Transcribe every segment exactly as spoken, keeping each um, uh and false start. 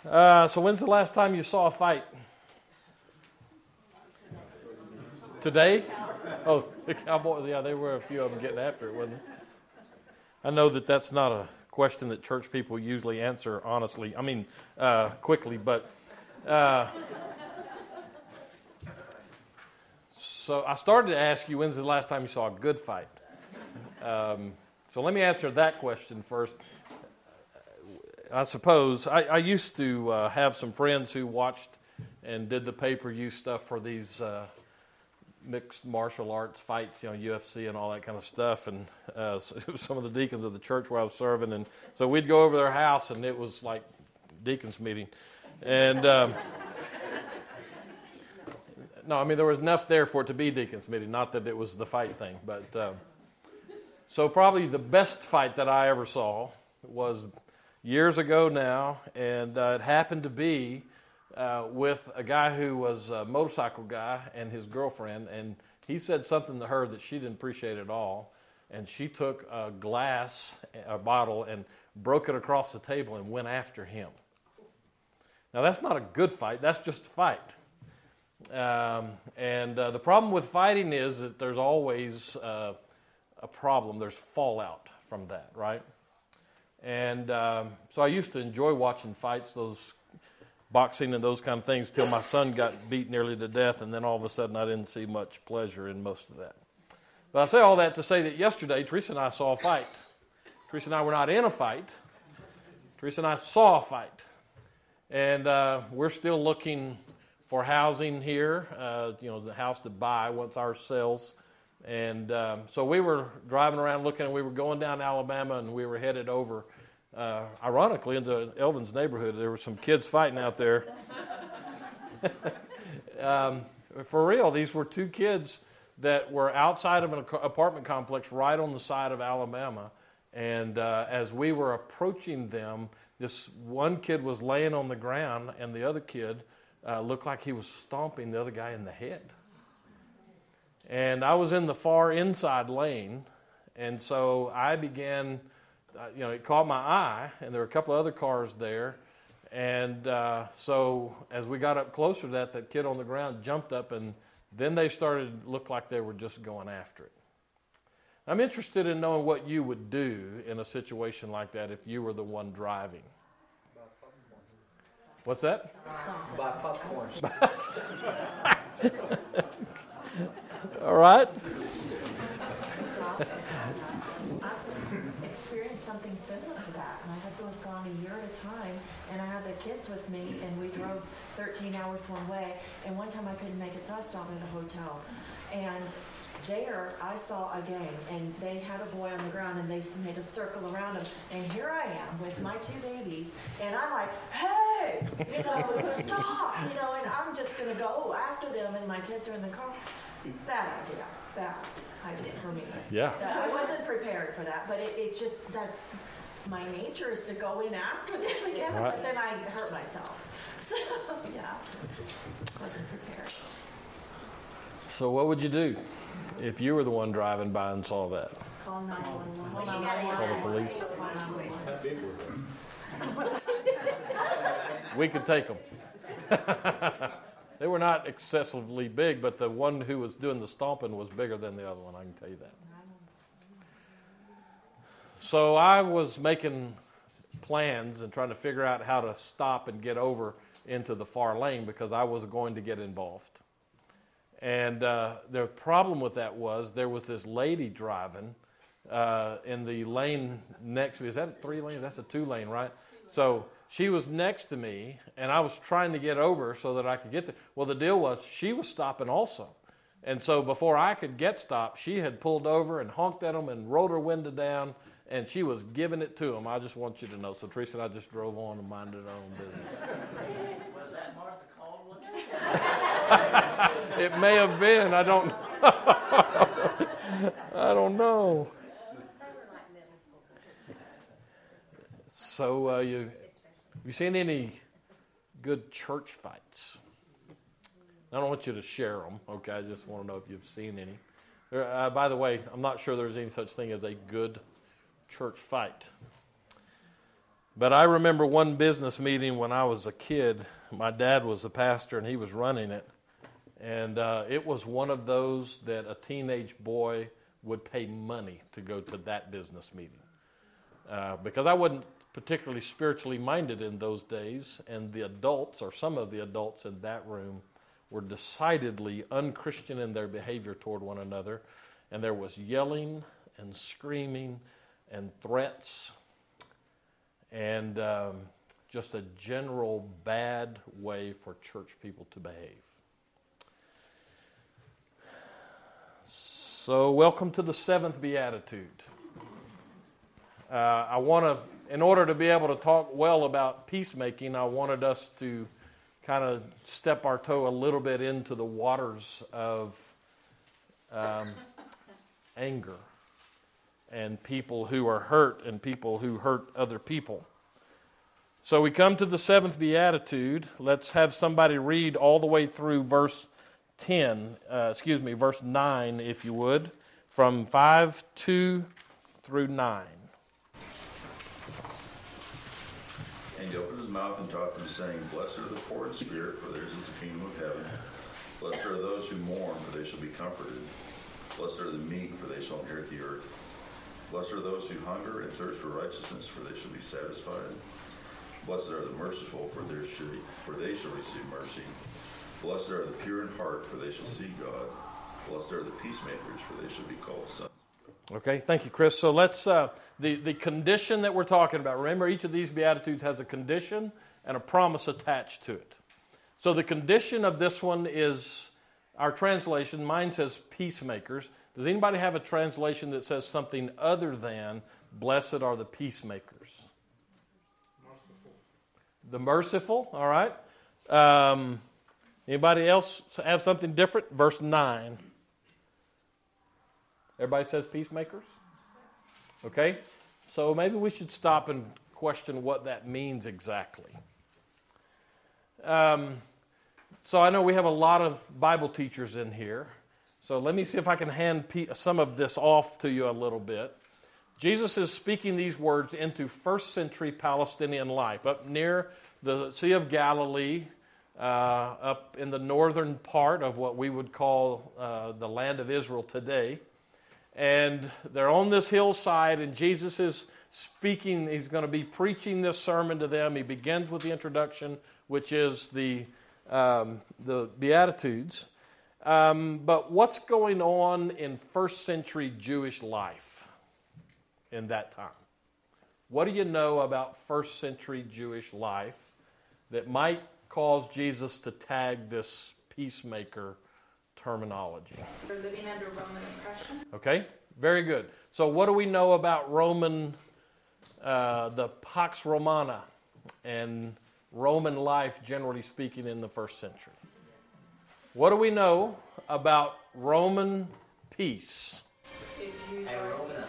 Uh, so when's the last time you saw a fight? Today? Oh, the Cowboys, yeah, there were a few of them getting after it, wasn't there? I know that that's not a question that church people usually answer honestly, I mean, uh, quickly, but... Uh, so I started to ask you, when's the last time you saw a good fight? Um, so let me answer that question first. I suppose I, I used to uh, have some friends who watched and did the pay-per-view stuff for these uh, mixed martial arts fights, you know, U F C and all that kind of stuff. And uh, so it was some of the deacons of the church where I was serving, and so we'd go over their house, and it was like deacons meeting. And um, no, I mean there was enough there for it to be deacons meeting, not that it was the fight thing. But uh, so probably the best fight that I ever saw was years ago now, and uh, it happened to be uh, with a guy who was a motorcycle guy and his girlfriend, and he said something to her that she didn't appreciate at all, and she took a glass, a bottle, and broke it across the table and went after him. Now, that's not a good fight. That's just a fight. Um, and uh, the problem with fighting is that there's always uh, a problem. There's fallout from that, right? And um, so I used to enjoy watching fights, those boxing and those kind of things, till my son got beat nearly to death, and then all of a sudden I didn't see much pleasure in most of that. But I say all that to say that yesterday, Teresa and I saw a fight. Teresa and I were not in a fight. Teresa and I saw a fight. And uh, we're still looking for housing here, uh, you know, the house to buy once ours sells. And um, so we were driving around looking, and we were going down Alabama, and we were headed over, uh, ironically, into Elvin's neighborhood. There were some kids fighting out there. um, for real, these were two kids that were outside of an apartment complex right on the side of Alabama. And uh, as we were approaching them, this one kid was laying on the ground, and the other kid uh, looked like he was stomping the other guy in the head. And I was in the far inside lane, and so I began, uh, you know, it caught my eye, and there were a couple of other cars there. And uh, so as we got up closer to that, that kid on the ground jumped up, and then they started to look like they were just going after it. I'm interested in knowing what you would do in a situation like that if you were the one driving. What's that? Buy popcorn. All right. I've experienced something similar to that. My husband was gone a year at a time, and I had the kids with me, and we drove thirteen hours one way. And one time I couldn't make it, so I stopped at a hotel. And there I saw a gang, and they had a boy on the ground, and they made a circle around him. And here I am with my two babies, and I'm like, hey, you know, stop, you know, and I'm just going to go after them, and my kids are in the car. Bad idea. Bad idea for me. Yeah. That, I wasn't prepared for that, but it, it just, that's, my nature is to go in after them again, Right. but then I hurt myself. So, yeah, wasn't prepared. So what would you do if you were the one driving by and saw that? Call nine one one. Call the police? How big were they? We could take them. They were not excessively big, but the one who was doing the stomping was bigger than the other one, I can tell you that. So I was making plans and trying to figure out how to stop and get over into the far lane because I was going to get involved. And uh, the problem with that was there was this lady driving uh, in the lane next to me. Is that a three lane? That's a two lane, right? So she was next to me, and I was trying to get over so that I could get there. Well, the deal was she was stopping also. And so before I could get stopped, she had pulled over and honked at them and rolled her window down, and she was giving it to them. I just want you to know. So Teresa and I just drove on and minded our own business. Was that Martha Caldwell? It may have been. I don't know. I don't know. So, uh, you have you seen any good church fights? I don't want you to share them, okay? I just want to know if you've seen any. There, uh, by the way, I'm not sure there's any such thing as a good church fight. But I remember one business meeting when I was a kid. My dad was the pastor, and he was running it. And uh, it was one of those that a teenage boy would pay money to go to that business meeting. Uh, because I wasn't particularly spiritually minded in those days, and the adults, or some of the adults in that room, were decidedly unchristian in their behavior toward one another, and there was yelling and screaming and threats and um, just a general bad way for church people to behave. So, welcome to the seventh beatitude. Uh, I want to, in order to be able to talk well about peacemaking, I wanted us to kind of step our toe a little bit into the waters of um, anger and people who are hurt and people who hurt other people. So we come to the seventh beatitude. Let's have somebody read all the way through verse ten, uh, excuse me, verse nine, if you would, from five, two through nine. And he opened his mouth and taught them, saying, Blessed are the poor in spirit, for theirs is the kingdom of heaven. Blessed are those who mourn, for they shall be comforted. Blessed are the meek, for they shall inherit the earth. Blessed are those who hunger and thirst for righteousness, for they shall be satisfied. Blessed are the merciful, for they shall, for they shall receive mercy. Blessed are the pure in heart, for they shall see God. Blessed are the peacemakers, for they shall be called sons. Okay, thank you, Chris. So let's, uh, the, the condition that we're talking about, remember each of these Beatitudes has a condition and a promise attached to it. So the condition of this one is, our translation, mine says peacemakers. Does anybody have a translation that says something other than, blessed are the peacemakers? Merciful. The merciful, all right. Um, anybody else have something different? Verse nine. Everybody says peacemakers? Okay, so maybe we should stop and question what that means exactly. Um, so I know we have a lot of Bible teachers in here, so let me see if I can hand some of this off to you a little bit. Jesus is speaking these words into first century Palestinian life, up near the Sea of Galilee, uh, up in the northern part of what we would call uh, the land of Israel today. And they're on this hillside, and Jesus is speaking. He's going to be preaching this sermon to them. He begins with the introduction, which is the um, the Beatitudes. Um, but what's going on in first century Jewish life in that time? What do you know about first century Jewish life that might cause Jesus to tag this peacemaker terminology? They're living under Roman oppression. Okay, very good. So what do we know about Roman, uh, the Pax Romana, and Roman life, generally speaking, in the first century? What do we know about Roman peace? If you rise up.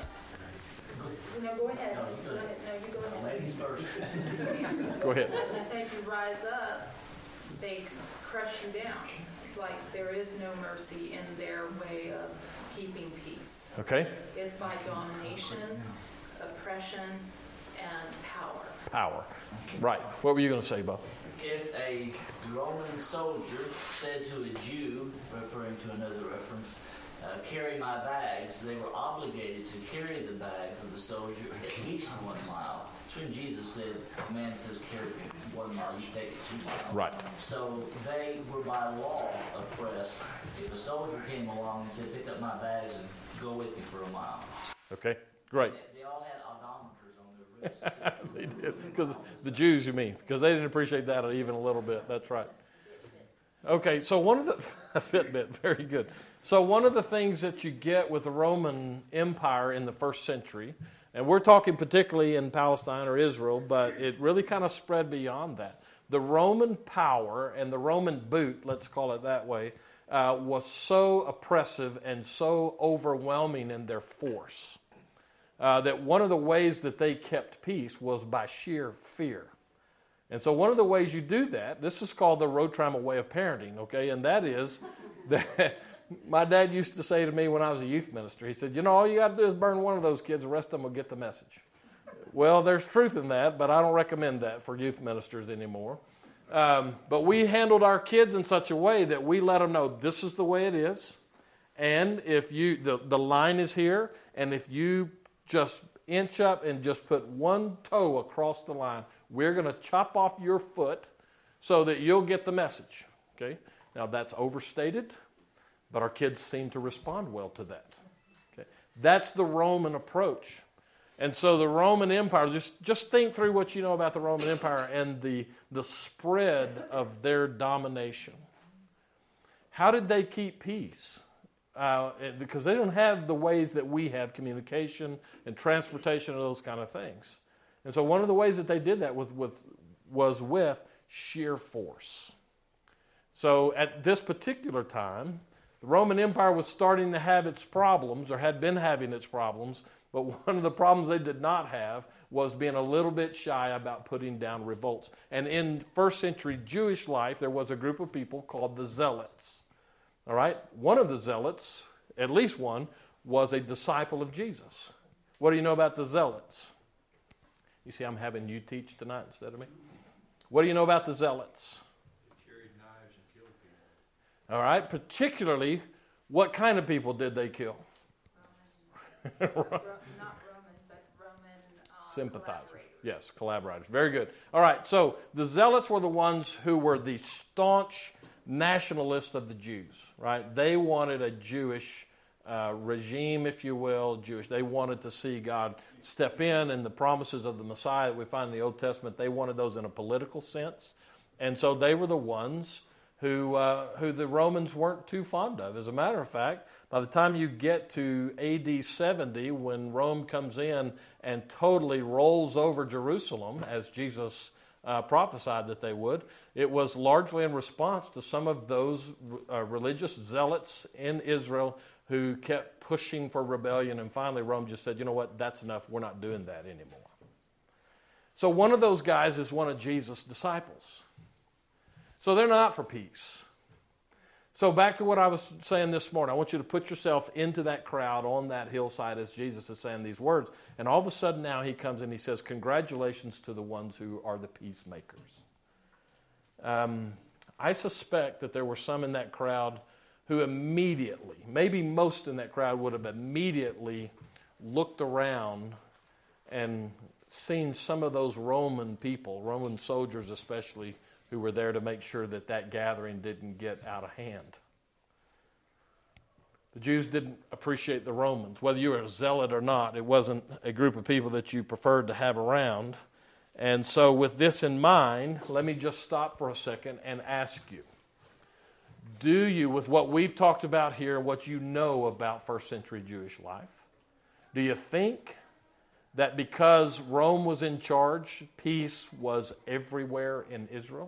No, go ahead. Go ahead. No, you go ahead. Ladies first. Go ahead. I was going to say, if you rise up, they crush you down. Like there is no mercy in their way of keeping peace. Okay. It's by domination, oppression, and power. Power. Right. What were you going to say, Bob? If a Roman soldier said to a Jew, referring to another reference, uh, carry my bags, they were obligated to carry the bags of the soldier at least one mile. That's when Jesus said, a man says carry one mile, you take it two miles. Right. So they were by law oppressed. If a soldier came along and said, pick up my bags and go with me for a mile. Okay, great. They, they all had odometers on their wrists. They did. Because the Jews, you mean. Because they didn't appreciate that even a little bit. That's right. Okay, so one of the... a Fitbit, very good. So one of the things that you get with the Roman Empire in the first century, and we're talking particularly in Palestine or Israel, but it really kind of spread beyond that. The Roman power and the Roman boot, let's call it that way, uh, was so oppressive and so overwhelming in their force uh, that one of the ways that they kept peace was by sheer fear. And so one of the ways you do that, this is called the road trammel way of parenting, okay? And that is that my dad used to say to me when I was a youth minister, he said, you know, all you got to do is burn one of those kids, the rest of them will get the message. Well, there's truth in that, but I don't recommend that for youth ministers anymore. Um, but we handled our kids in such a way that we let them know this is the way it is. And if you, the, the line is here, and if you just inch up and just put one toe across the line, we're going to chop off your foot so that you'll get the message. Okay? Now that's overstated, but our kids seem to respond well to that. Okay? That's the Roman approach. And so the Roman Empire, just, just think through what you know about the Roman Empire and the, the spread of their domination. How did they keep peace? Uh, because they don't have the ways that we have, communication and transportation and those kind of things. And so one of the ways that they did that with, with, was with sheer force. So at this particular time, the Roman Empire was starting to have its problems, or had been having its problems, but one of the problems they did not have was being a little bit shy about putting down revolts. And in first century Jewish life, there was a group of people called the Zealots. All right? One of the Zealots, at least one, was a disciple of Jesus. What do you know about the Zealots? You see, I'm having you teach tonight instead of me. What do you know about the Zealots? They carried knives and killed people. All right? Particularly, what kind of people did they kill? Ro- not Romans, but Roman uh, Sympathizers. collaborators. Yes, collaborators. Very good. All right, so the Zealots were the ones who were the staunch nationalists of the Jews, right? They wanted a Jewish uh, regime, if you will, Jewish. They wanted to see God step in, and the promises of the Messiah that we find in the Old Testament, they wanted those in a political sense. And so they were the ones who uh, who the Romans weren't too fond of. As a matter of fact, by the time you get to A D seventy, when Rome comes in and totally rolls over Jerusalem, as Jesus uh, prophesied that they would, it was largely in response to some of those uh, religious zealots in Israel who kept pushing for rebellion, and finally Rome just said, you know what, that's enough, we're not doing that anymore. So one of those guys is one of Jesus' disciples. So they're not for peace. So back to what I was saying this morning. I want you to put yourself into that crowd on that hillside as Jesus is saying these words. And all of a sudden now he comes and he says, congratulations to the ones who are the peacemakers. Um, I suspect that there were some in that crowd who immediately, maybe most in that crowd would have immediately looked around and seen some of those Roman people, Roman soldiers especially, who were there to make sure that that gathering didn't get out of hand. The Jews didn't appreciate the Romans. Whether you were a zealot or not, it wasn't a group of people that you preferred to have around. And so with this in mind, let me just stop for a second and ask you, do you, with what we've talked about here, what you know about first century Jewish life, do you think that because Rome was in charge, peace was everywhere in Israel?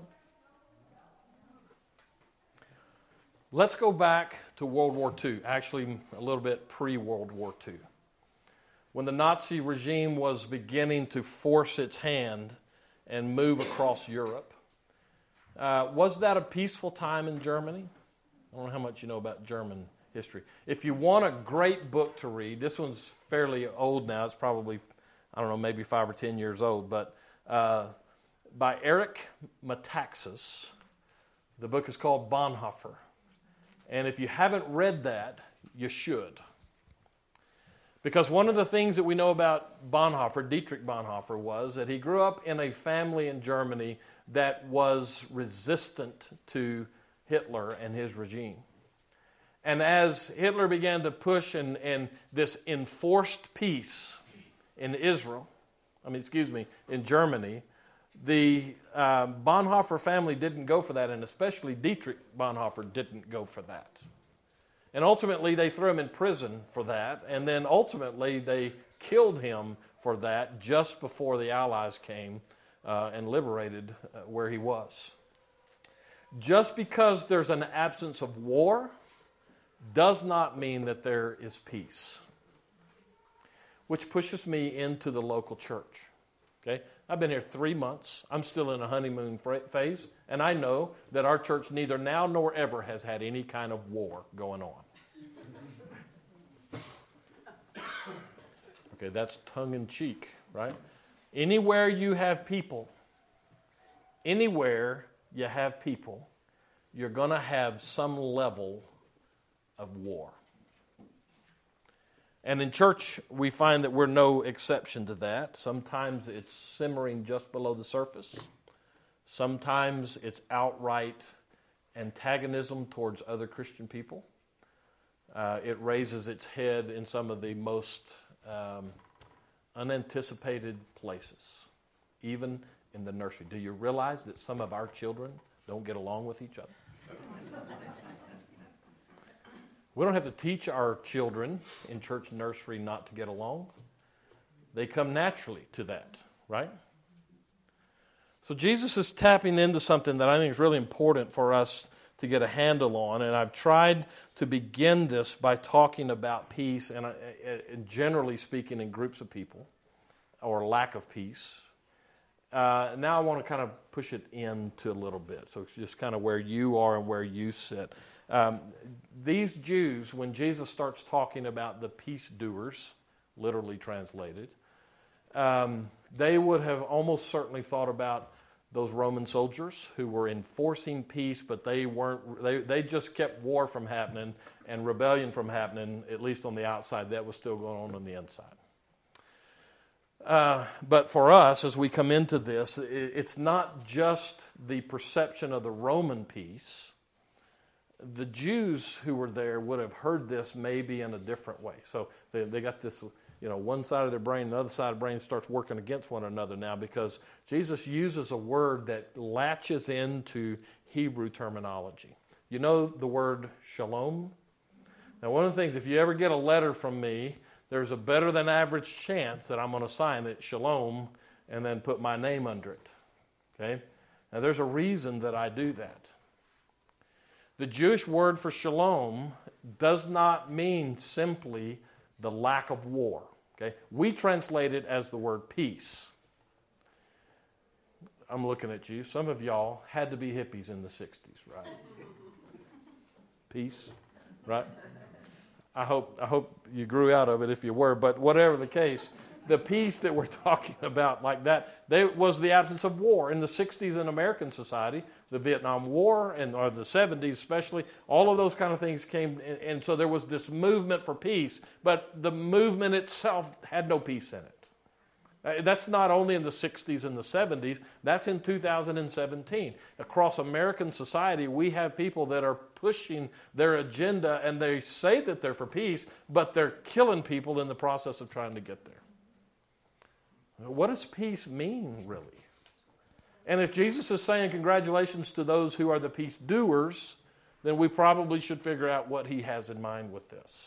Let's go back to World War Two, actually a little bit pre-World War Two. When the Nazi regime was beginning to force its hand and move across Europe, uh, was that a peaceful time in Germany? I don't know how much you know about German history. If you want a great book to read, this one's fairly old now. It's probably, I don't know, maybe five or ten years old, but uh, by Erich Metaxas. The book is called Bonhoeffer. And if you haven't read that, you should. Because one of the things that we know about Bonhoeffer, Dietrich Bonhoeffer, was that he grew up in a family in Germany that was resistant to Hitler and his regime. And as Hitler began to push and, and this enforced peace in Israel, I mean, excuse me, in Germany, the uh, Bonhoeffer family didn't go for that, and especially Dietrich Bonhoeffer didn't go for that. And ultimately, they threw him in prison for that, and then ultimately they killed him for that just before the Allies came uh, and liberated uh, where he was. Just because there's an absence of war does not mean that there is peace. Which pushes me into the local church. Okay, I've been here three months. I'm still in a honeymoon phase, and I know that our church neither now nor ever has had any kind of war going on. Okay, that's tongue in cheek, right? Anywhere you have people, anywhere you have people, you're going to have some level of war. And in church, we find that we're no exception to that. Sometimes it's simmering just below the surface. Sometimes it's outright antagonism towards other Christian people. Uh, it raises its head in some of the most um, unanticipated places, even in the nursery. Do you realize that some of our children don't get along with each other? We don't have to teach our children in church nursery not to get along. They come naturally to that, right? So Jesus is tapping into something that I think is really important for us to get a handle on, and I've tried to begin this by talking about peace, and, and generally speaking in groups of people, or lack of peace. Uh, now I want to kind of push it into a little bit, so it's just kind of where you are and where you sit. Um, these Jews, when Jesus starts talking about the peace doers, literally translated, um, they would have almost certainly thought about those Roman soldiers who were enforcing peace, but they weren't. They they just kept war from happening and rebellion from happening, at least on the outside. That was still going on on the inside. Uh, but for us, as we come into this, it, it's not just the perception of the Roman peace. The Jews who were there would have heard this maybe in a different way. So they they got this, you know, one side of their brain, the other side of the brain starts working against one another now because Jesus uses a word that latches into Hebrew terminology. You know the word shalom? Now, one of the things, if you ever get a letter from me, there's a better than average chance that I'm going to sign it shalom and then put my name under it. Okay? Now, there's a reason that I do that. The Jewish word for shalom does not mean simply the lack of war. Okay? We translate it as the word peace. I'm looking at you. Some of y'all had to be hippies in the sixties, right? Peace, right? I hope I hope you grew out of it if you were, but whatever the case, the peace that we're talking about like that, there was the absence of war. In the sixties in American society, the Vietnam War, and or the seventies especially, all of those kind of things came, and, and so there was this movement for peace, but the movement itself had no peace in it. Uh, that's not only in the sixties and the seventies, that's in two thousand seventeen. Across American society, we have people that are pushing their agenda, and they say that they're for peace, but they're killing people in the process of trying to get there. What does peace mean, really? And if Jesus is saying congratulations to those who are the peace doers, then we probably should figure out what he has in mind with this.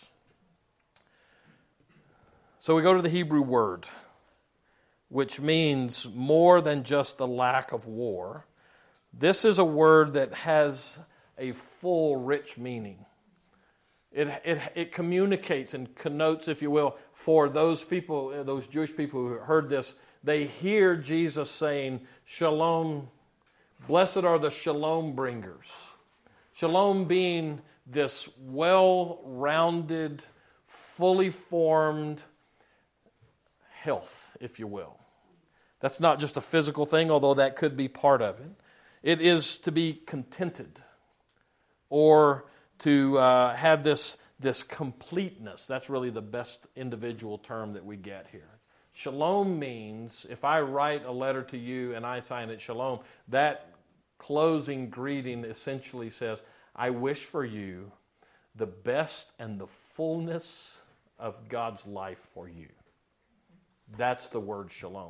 So we go to the Hebrew word, which means more than just the lack of war. This is a word that has a full, rich meaning. It, it, it communicates and connotes, if you will, for those people, those Jewish people who heard this, they hear Jesus saying, Shalom, blessed are the Shalom bringers. Shalom being this well-rounded, fully formed health, if you will. That's not just a physical thing, although that could be part of it. It is to be contented, or to uh, have this, this completeness. That's really the best individual term that we get here. Shalom means, if I write a letter to you and I sign it shalom, that closing greeting essentially says, I wish for you the best and the fullness of God's life for you. That's the word shalom.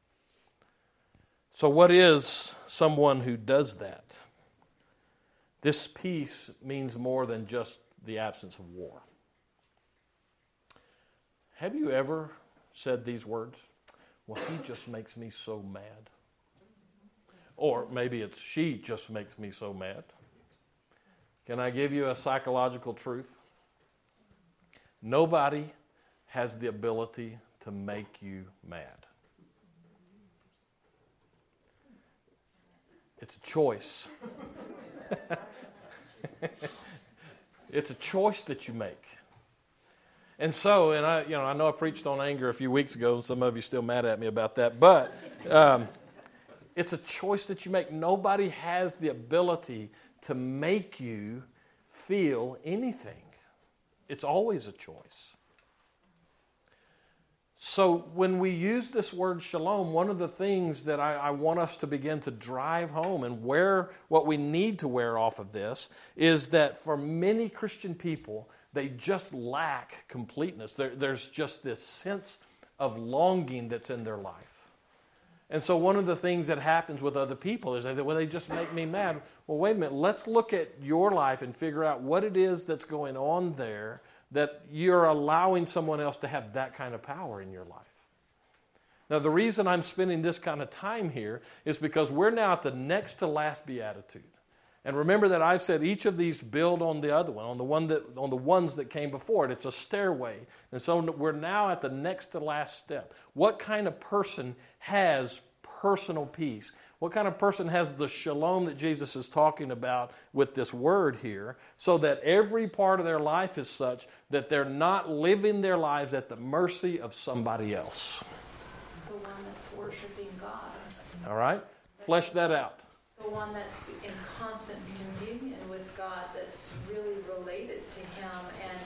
So what is someone who does that? This peace means more than just the absence of war. Have you ever said these words? Well, he just makes me so mad. Or maybe it's she just makes me so mad. Can I give you a psychological truth? Nobody has the ability to make you mad. It's a choice. It's a choice that you make. And so, and I, you know, I know I preached on anger a few weeks ago, and some of you are still mad at me about that, but um, it's a choice that you make. Nobody has the ability to make you feel anything. It's always a choice. So when we use this word shalom, one of the things that I, I want us to begin to drive home and where what we need to wear off of this is that for many Christian people, they just lack completeness. There, there's just this sense of longing that's in their life. And so one of the things that happens with other people is that, well, they just make me mad. Well, wait a minute. Let's look at your life and figure out what it is that's going on there that you're allowing someone else to have that kind of power in your life. Now, the reason I'm spending this kind of time here is because we're now at the next to last beatitude. And remember that I've said each of these build on the other one, on the one that on the ones that came before it. It's a stairway. And so we're now at the next to last step. What kind of person has personal peace? What kind of person has the shalom that Jesus is talking about with this word here, so that every part of their life is such that they're not living their lives at the mercy of somebody else? The one that's worshiping God. All right? Flesh that out. The one that's in constant communion with God, that's really related to Him,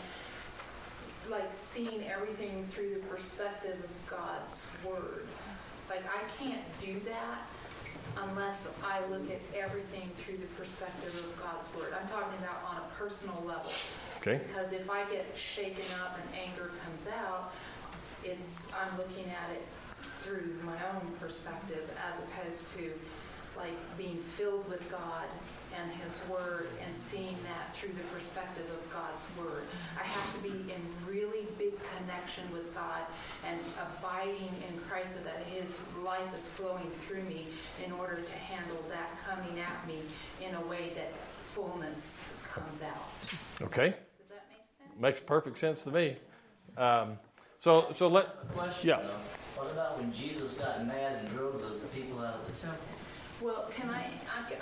and like seeing everything through the perspective of God's Word. Like, I can't do that unless I look at everything through the perspective of God's Word. I'm talking about on a personal level. Okay. Because if I get shaken up and anger comes out, it's I'm looking at it through my own perspective as opposed to like being filled with God and His Word and seeing that through the perspective of God's Word. I have to be in really big connection with God and abiding in Christ so that His life is flowing through me in order to handle that coming at me in a way that fullness comes out. Okay. Does that make sense? Makes perfect sense to me. Um, so, so let... Question, Yeah. though. What about when Jesus got mad and drove those people out of the temple? Well, can I... I,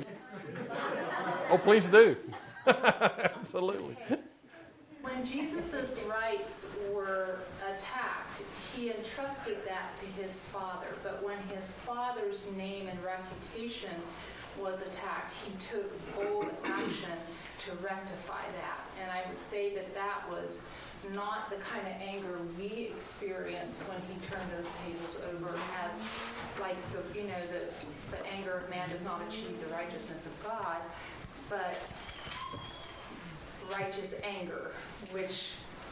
I Oh, please do. Absolutely. When Jesus' rights were attacked, He entrusted that to His Father. But when His Father's name and reputation was attacked, He took bold action to rectify that. And I would say that that was not the kind of anger we experienced when He turned those tables over, as like the, you know, the, the anger of man does not achieve the righteousness of God, but righteous anger, which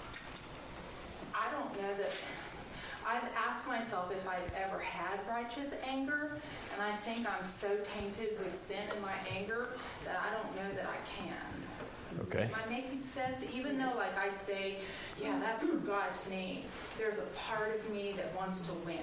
I don't know that I've asked myself if I've ever had righteous anger, and I think I'm so tainted with sin in my anger that I don't know that I can. Okay. Am I making sense? Even though, like I say, yeah, that's for God's name, there's a part of me that wants to win.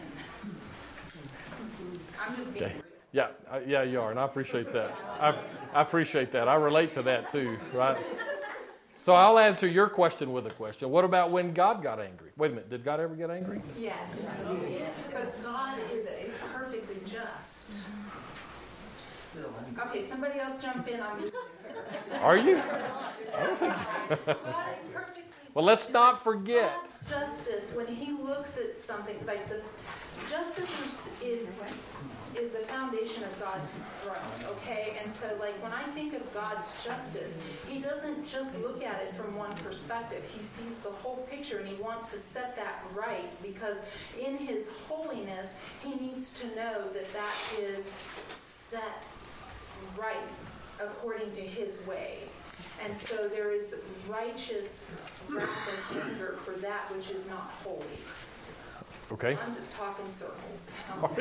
I'm just being Okay. real. Yeah, uh, yeah, you are, and I appreciate that. I, I appreciate that. I relate to that too, right? So I'll answer your question with a question. What about when God got angry? Wait a minute, did God ever get angry? Yes. But God is perfectly just. Still, I'm Okay, somebody else jump in. I'm Are you? I don't think. God is perfectly Well, let's not forget. God's justice, when He looks at something, like the justice is, is is the foundation of God's throne, okay? And so, like, when I think of God's justice, He doesn't just look at it from one perspective. He sees the whole picture, and He wants to set that right, because in His holiness, He needs to know that that is set right according to His way. And so there is righteous wrath and anger for that which is not holy. Okay. I'm just talking circles.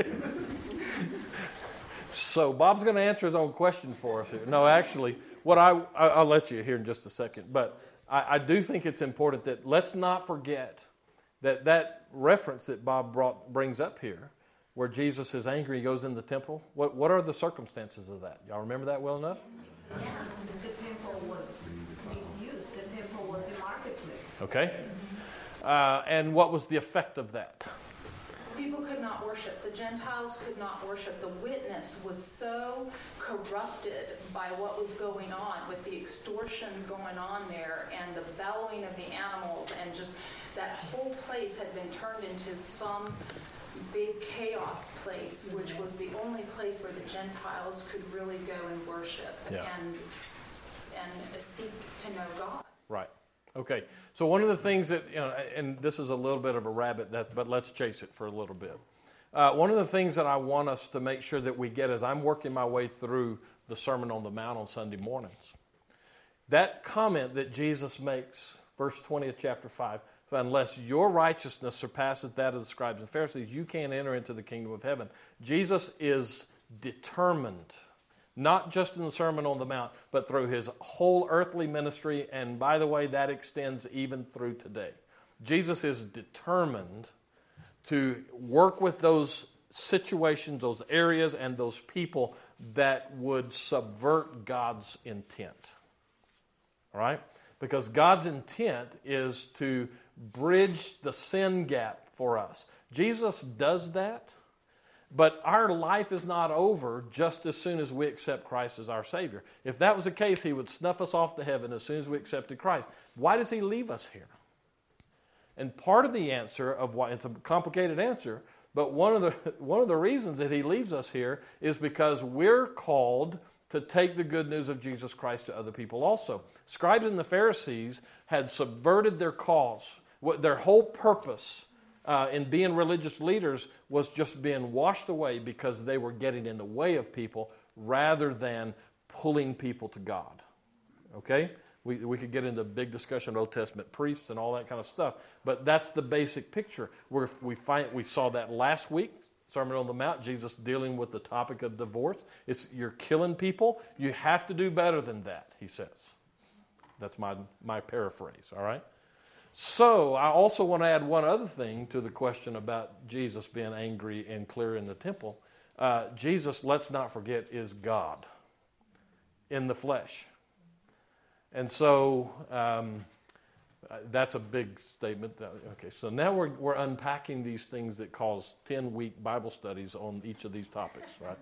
So Bob's going to answer his own question for us here. No, actually, what I I'll let you here in just a second, but I, I do think it's important that let's not forget that that reference that Bob brought brings up here, where Jesus is angry, He goes in the temple. What what are the circumstances of that? Y'all remember that well enough? Yeah, the temple was misused. The temple was a marketplace. Okay. Uh, and what was the effect of that? people could not worship. The Gentiles could not worship. The witness was so corrupted by what was going on with the extortion going on there and the bellowing of the animals, and just that whole place had been turned into some big chaos place, which was the only place where the Gentiles could really go and worship Yeah. and and seek to know God. Right. Okay. So one of the things that, you know, and this is a little bit of a rabbit, that, but let's chase it for a little bit. Uh, one of the things that I want us to make sure that we get as I'm working my way through the Sermon on the Mount on Sunday mornings, that comment that Jesus makes, verse twenty of chapter five, unless your righteousness surpasses that of the scribes and Pharisees, you can't enter into the kingdom of heaven. Jesus is determined, not just in the Sermon on the Mount, but through his whole earthly ministry, and by the way, that extends even through today. Jesus is determined to work with those situations, those areas, and those people that would subvert God's intent. All right? Because God's intent is to bridge the sin gap for us. Jesus does that. But our life is not over just as soon as we accept Christ as our Savior. If that was the case, he would snuff us off to heaven as soon as we accepted Christ. Why does he leave us here? And part of the answer of why, it's a complicated answer, but one of the one of the reasons that he leaves us here is because we're called to take the good news of Jesus Christ to other people also. Scribes and the Pharisees had subverted their cause. What their whole purpose Uh, in being religious leaders was just being washed away because they were getting in the way of people rather than pulling people to God. Okay? We we could get into a big discussion of Old Testament priests and all that kind of stuff, but that's the basic picture. Where we find we saw that last week, Sermon on the Mount, Jesus dealing with the topic of divorce. It's you're killing people. You have to do better than that, he says. That's my my paraphrase, all right? So, I also want to add one other thing to the question about Jesus being angry and clear in the temple. Uh, Jesus, let's not forget, is God in the flesh. And so, um, that's a big statement. Okay, so now we're, we're unpacking these things that cause ten-week Bible studies on each of these topics, right?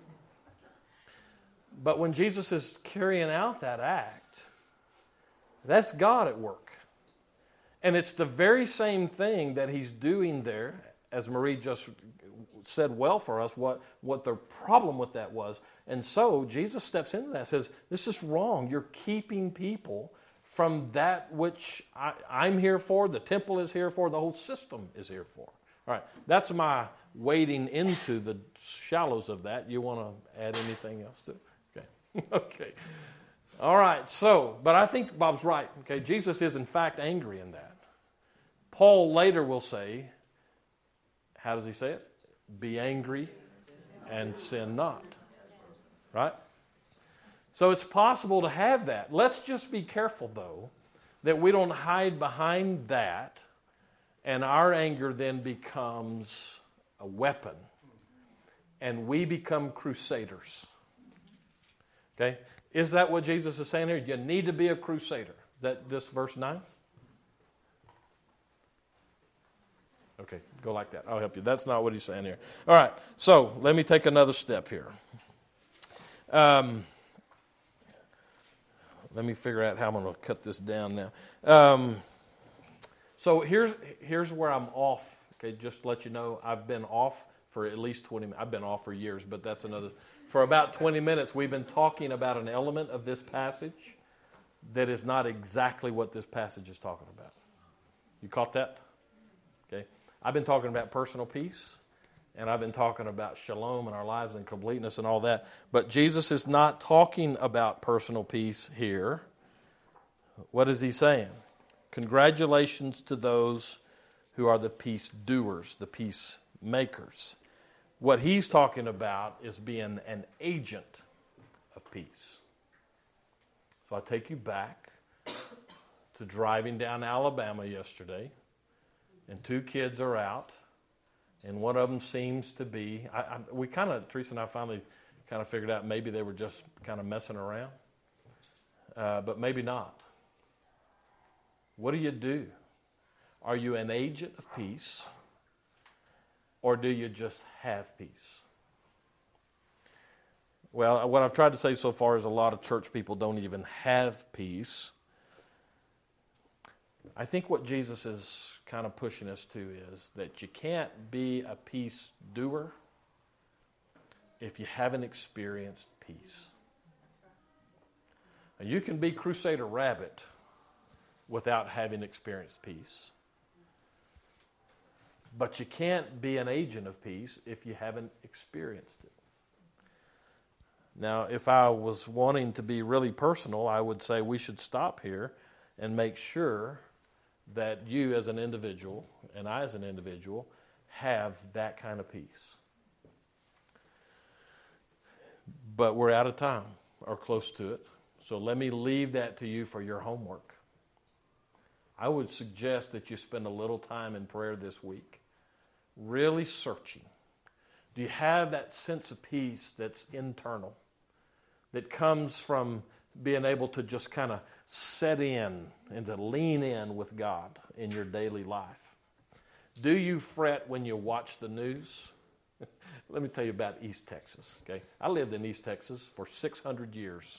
But when Jesus is carrying out that act, that's God at work. And it's the very same thing that he's doing there, as Marie just said well for us, what, what the problem with that was. And so Jesus steps into that and says, this is wrong. You're keeping people from that which I, I'm here for, the temple is here for, the whole system is here for. All right, that's my wading into the shallows of that. You want to add anything else to it? Okay. Okay. All right, so, but I think Bob's right. Okay, Jesus is in fact angry in that. Paul later will say, how does he say it? Be angry and sin not. Right? So it's possible to have that. Let's just be careful, though, that we don't hide behind that and our anger then becomes a weapon and we become crusaders. Okay? Is that what Jesus is saying here? You need to be a crusader. Is that this verse nine? Okay, go like that. I'll help you. That's not what he's saying here. All right, so let me take another step here. Um, let me figure out how I'm going to cut this down now. Um, so here's here's where I'm off. Okay, just to let you know, I've been off for at least twenty minutes. I've been off for years, but that's another. For about twenty minutes, we've been talking about an element of this passage that is not exactly what this passage is talking about. You caught that? Okay. I've been talking about personal peace, and I've been talking about shalom in our lives and completeness and all that. But Jesus is not talking about personal peace here. What is he saying? Congratulations to those who are the peace doers, the peace makers. What he's talking about is being an agent of peace. So I take you back to driving down Alabama yesterday, and two kids are out, and one of them seems to be, I, I, we kind of, Teresa and I finally kind of figured out maybe they were just kind of messing around, uh, but maybe not. What do you do? Are you an agent of peace, or do you just have peace? Well, what I've tried to say so far is a lot of church people don't even have peace. I think what Jesus is kind of pushing us to is that you can't be a peace doer if you haven't experienced peace. Now, you can be Crusader Rabbit without having experienced peace. But you can't be an agent of peace if you haven't experienced it. Now, if I was wanting to be really personal, I would say we should stop here and make sure that you as an individual and I as an individual have that kind of peace. But we're out of time or close to it. So let me leave that to you for your homework. I would suggest that you spend a little time in prayer this week, really searching. Do you have that sense of peace that's internal, that comes from being able to just kind of set in and to lean in with God in your daily life? Do you fret when you watch the news? Let me tell you about East Texas, okay? I lived in East Texas for six hundred years.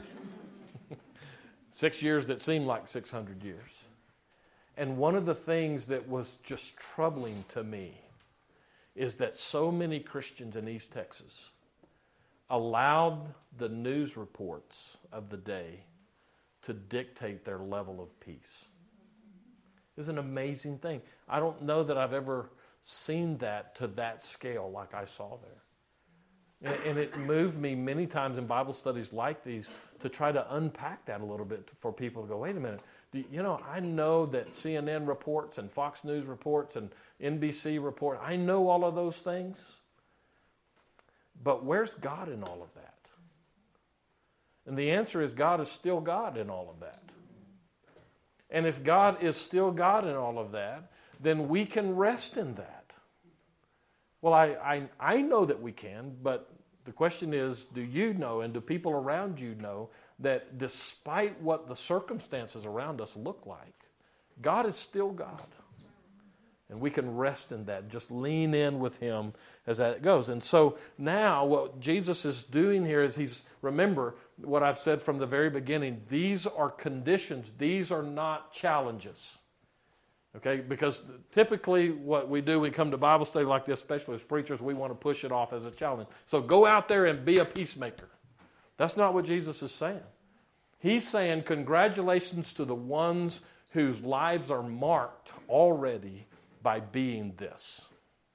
Six years that seemed like six hundred years. And one of the things that was just troubling to me is that so many Christians in East Texas allowed the news reports of the day to dictate their level of peace. It's an amazing thing. I don't know that I've ever seen that to that scale like I saw there. And, and it moved me many times in Bible studies like these to try to unpack that a little bit for people to go, wait a minute, do, you know, I know that C N N reports and Fox News reports and N B C report, I know all of those things. But where's God in all of that? And the answer is God is still God in all of that. And if God is still God in all of that, then we can rest in that. Well, I, I, I know that we can, but the question is, do you know and do people around you know that despite what the circumstances around us look like, God is still God? And we can rest in that, just lean in with Him as that goes. And so now what Jesus is doing here is He's, remember what I've said from the very beginning, these are conditions, these are not challenges. Okay, because typically what we do, we come to Bible study like this, especially as preachers, we want to push it off as a challenge. So go out there and be a peacemaker. That's not what Jesus is saying. He's saying congratulations to the ones whose lives are marked already by being this.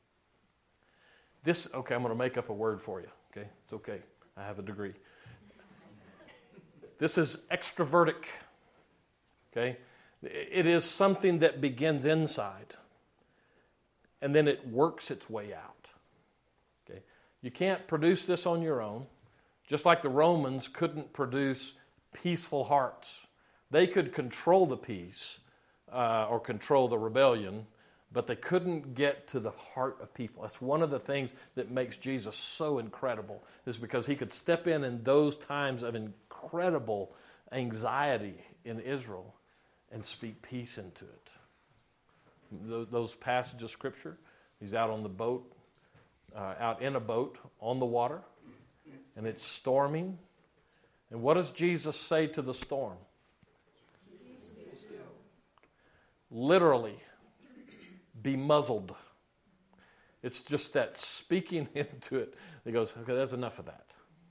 This, okay, I'm going to make up a word for you. Okay, it's okay. I have a degree. This is extrovertic. Okay. It is something that begins inside, and then it works its way out. Okay? You can't produce this on your own, just like the Romans couldn't produce peaceful hearts. They could control the peace uh, or control the rebellion, but they couldn't get to the heart of people. That's one of the things that makes Jesus so incredible, is because He could step in in those times of incredible anxiety in Israel and speak peace into it. Those passages of Scripture, He's out on the boat, uh, out in a boat on the water, and it's storming. And what does Jesus say to the storm? Literally, be muzzled. It's just that speaking into it. He goes, okay, that's enough of that.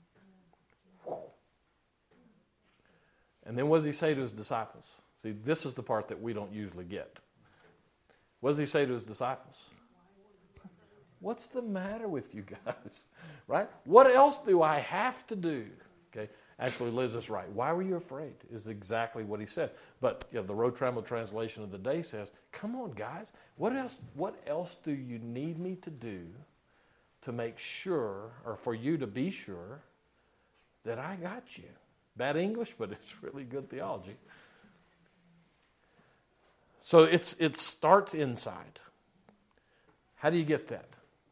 And then what does He say to His disciples? See, this is the part that we don't usually get. What does He say to His disciples? What's the matter with you guys? Right? What else do I have to do? Okay. Actually, Liz is right. Why were you afraid? Is exactly what He said. But you know, the Road Trammel translation of the day says, come on, guys. What else, what else do you need me to do to make sure, or for you to be sure, that I got you? Bad English, but it's really good theology. So it's it starts inside. How do you get that?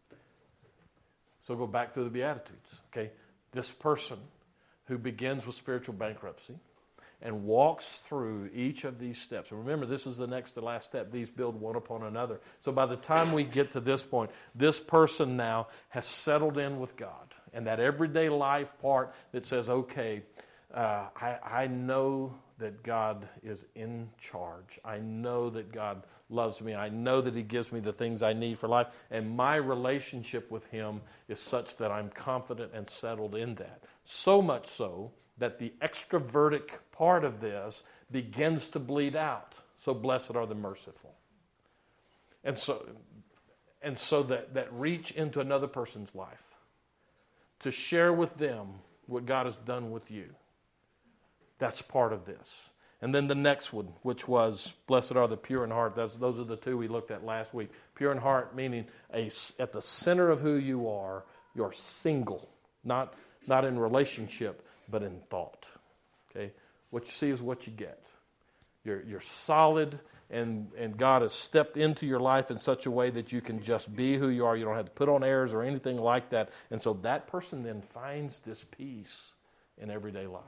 So go back to the Beatitudes. Okay, this person who begins with spiritual bankruptcy and walks through each of these steps. And remember, this is the next to last step. These build one upon another. So by the time we get to this point, this person now has settled in with God. And that everyday life part that says, okay, uh, I, I know that God is in charge. I know that God loves me. I know that He gives me the things I need for life. And my relationship with Him is such that I'm confident and settled in that. So much so that the extrovertic part of this begins to bleed out. So blessed are the merciful. And so, and so that, that reach into another person's life to share with them what God has done with you. That's part of this. And then the next one, which was, blessed are the pure in heart. That's, those are the two we looked at last week. Pure in heart, meaning a, at the center of who you are, you're single. Not, not in relationship, but in thought. Okay? What you see is what you get. You're, you're solid, and, and God has stepped into your life in such a way that you can just be who you are. You don't have to put on airs or anything like that. And so that person then finds this peace in everyday life.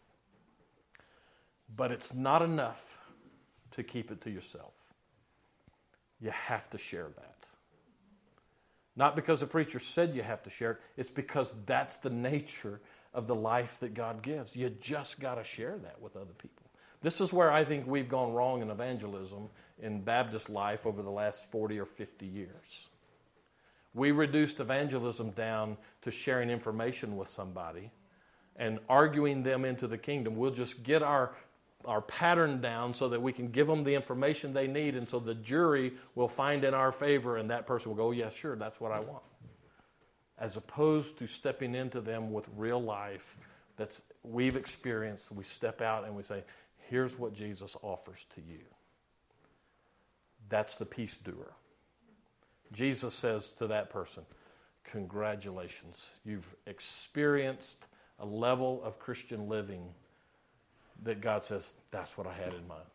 But it's not enough to keep it to yourself. You have to share that. Not because the preacher said you have to share it. It's because that's the nature of the life that God gives. You just got to share that with other people. This is where I think we've gone wrong in evangelism in Baptist life over the last forty or fifty years. We reduced evangelism down to sharing information with somebody and arguing them into the kingdom. We'll just get our our pattern down so that we can give them the information they need, and so the jury will find in our favor, and that person will go, yeah, sure, that's what I want. As opposed to stepping into them with real life that's we've experienced. We step out and we say, here's what Jesus offers to you. That's the peace doer. Jesus says to that person, congratulations, you've experienced a level of Christian living that God says, that's what I had in mind.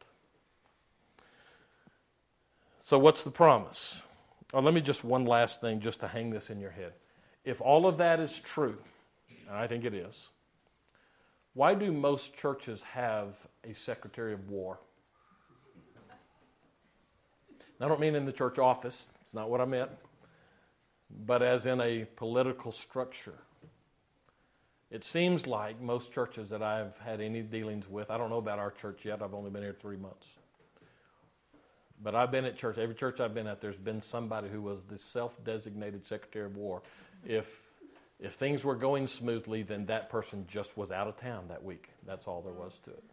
So what's the promise? Oh, let me just one last thing just to hang this in your head. If all of that is true, and I think it is, why do most churches have a Secretary of War? I don't mean in the church office. It's not what I meant. But as in a political structure. It seems like most churches that I've had any dealings with, I don't know about our church yet, I've only been here three months. But I've been at church, every church I've been at, there's been somebody who was the self-designated Secretary of War. If if things were going smoothly, then that person just was out of town that week. That's all there was to it.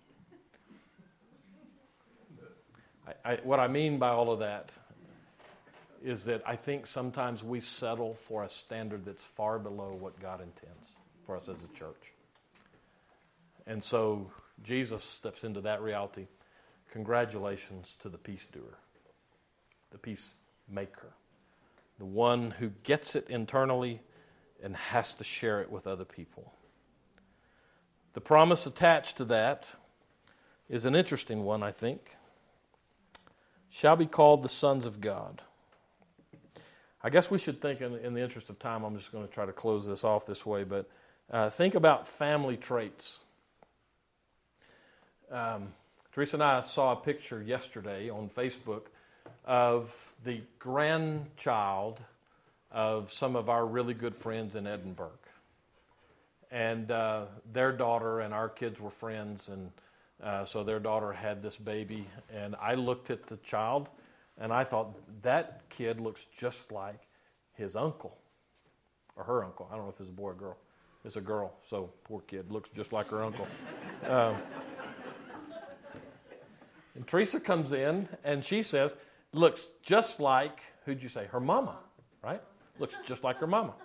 I, I, what I mean by all of that is that I think sometimes we settle for a standard that's far below what God intends for us as a church. And so Jesus steps into that reality. Congratulations to the peace doer, the peacemaker, the one who gets it internally and has to share it with other people. The promise attached to that is an interesting one, I think. Shall be called the sons of God. I guess we should think, in, in the interest of time, I'm just going to try to close this off this way, but uh, think about family traits. Um, Teresa and I saw a picture yesterday on Facebook of the grandchild of some of our really good friends in Edinburgh. And uh, their daughter and our kids were friends, and uh, so their daughter had this baby. And I looked at the child, and I thought, that kid looks just like his uncle, or her uncle. I don't know if it's a boy or girl. It's a girl, so poor kid, looks just like her uncle. Um, and Teresa comes in, and she says, looks just like, who'd you say, her mama, right? Looks just like her mama.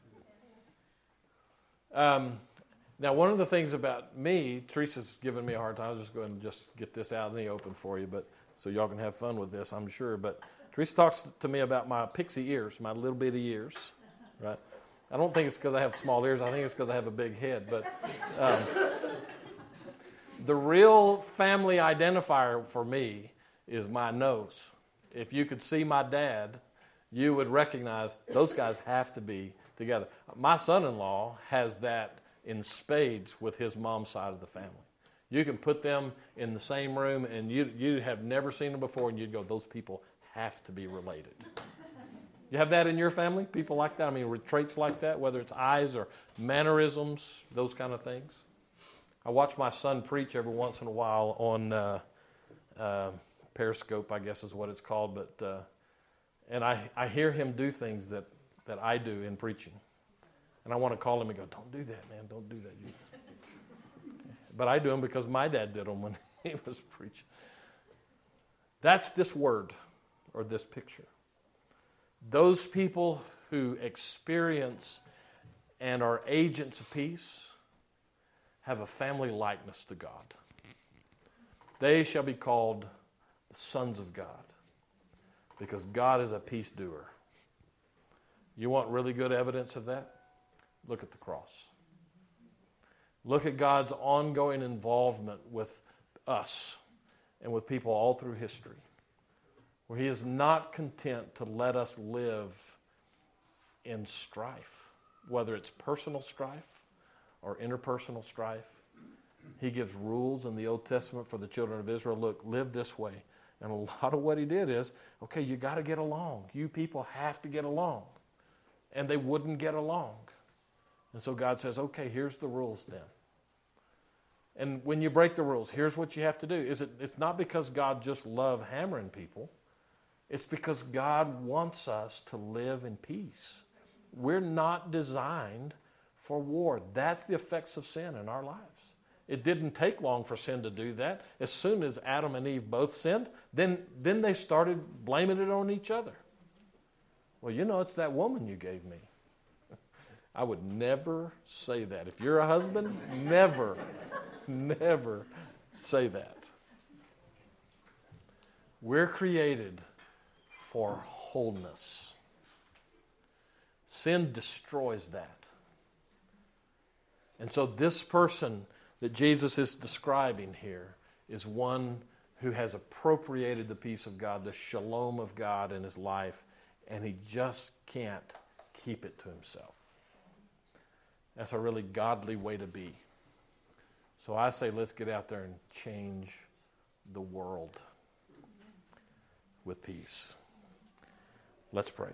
Um, now, one of the things about me, Teresa's giving me a hard time. I'll just go ahead and just get this out in the open for you, but so y'all can have fun with this, I'm sure. But Teresa talks to me about my pixie ears, my little bitty ears, right? I don't think it's because I have small ears. I think it's because I have a big head. But um, the real family identifier for me is my nose. If you could see my dad, you would recognize those guys have to be together. My son-in-law has that in spades with his mom's side of the family. You can put them in the same room, and you you have never seen them before, and you'd go, those people have to be related. You have that in your family? People like that? I mean, traits like that, whether it's eyes or mannerisms, those kind of things. I watch my son preach every once in a while on uh, uh, Periscope, I guess is what it's called, but uh, and I, I hear him do things that, that I do in preaching. And I want to call him and go, don't do that, man, don't do that. You. But I do them because my dad did them when he was preaching. That's this word or this picture. Those people who experience and are agents of peace have a family likeness to God. They shall be called the sons of God because God is a peace doer. You want really good evidence of that? Look at the cross. Look at God's ongoing involvement with us and with people all through history, where He is not content to let us live in strife, whether it's personal strife or interpersonal strife. He gives rules in the Old Testament for the children of Israel. Look, live this way. And a lot of what He did is, okay, you got to get along. You people have to get along. And they wouldn't get along. And so God says, okay, here's the rules then. And when you break the rules, here's what you have to do. Is it, it's not because God just loves hammering people. It's because God wants us to live in peace. We're not designed for war. That's the effects of sin in our lives. It didn't take long for sin to do that. As soon as Adam and Eve both sinned, then, then they started blaming it on each other. Well, you know, it's that woman you gave me. I would never say that. If you're a husband, never, never say that. We're created for wholeness. Sin destroys that. And so this person that Jesus is describing here is one who has appropriated the peace of God, the shalom of God in his life, and he just can't keep it to himself. That's a really godly way to be. So I say let's get out there and change the world with peace. Let's pray.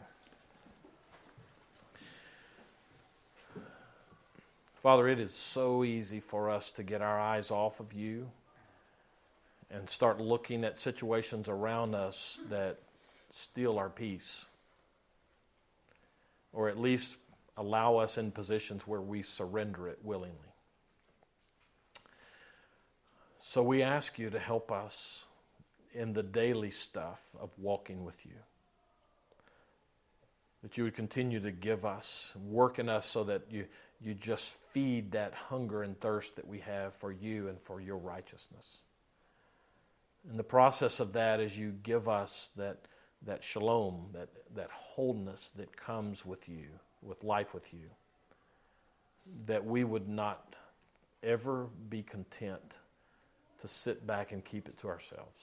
Father, it is so easy for us to get our eyes off of you and start looking at situations around us that steal our peace, or at least allow us in positions where we surrender it willingly. So we ask you to help us in the daily stuff of walking with you. That you would continue to give us, work in us so that you, you just feed that hunger and thirst that we have for you and for your righteousness. In the process of that, as you give us that, that shalom, that, that wholeness that comes with you, with life with you, that we would not ever be content to sit back and keep it to ourselves.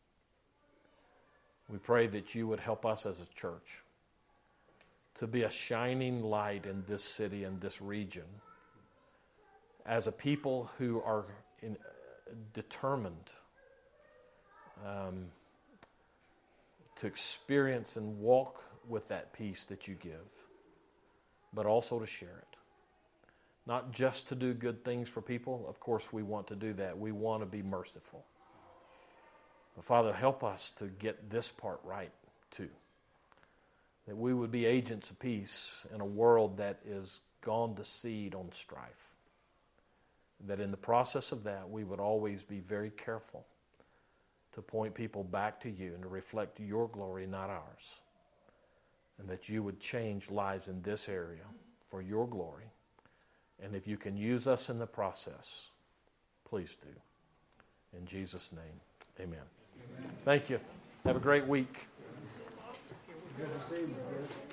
We pray that you would help us as a church to be a shining light in this city and this region as a people who are in, uh, determined um, to experience and walk with that peace that you give, but also to share it. Not just to do good things for people. Of course, we want to do that. We want to be merciful. But Father, help us to get this part right, too. That we would be agents of peace in a world that is gone to seed on strife. That in the process of that, we would always be very careful to point people back to you and to reflect your glory, not ours. And that you would change lives in this area for your glory. And if you can use us in the process, please do. In Jesus' name, amen. Amen. Thank you. Have a great week. Good to see you, brother.